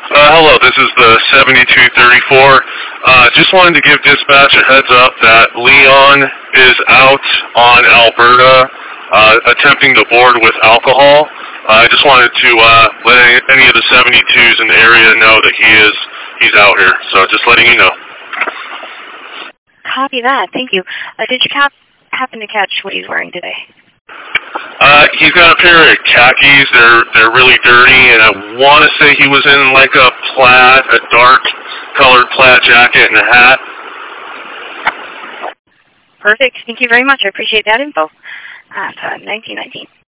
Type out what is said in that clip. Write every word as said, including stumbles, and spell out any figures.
Uh, hello, this is the seventy-two thirty-four. Uh, just wanted to give dispatch a heads up that Leon is out on Alberta uh, attempting to board with alcohol. Uh, I just wanted to uh, let any, any of the seventy-twos in the area know that he is he's out here. So just letting you know. Copy that. Thank you. Uh, did you cap- happen to catch what he's wearing today? Uh, he's got a pair of khakis. They're they're really dirty, and I want to say he was in like a plaid, a dark colored plaid jacket and a hat. Perfect. Thank you very much. I appreciate that info. Uh, nineteen nineteen.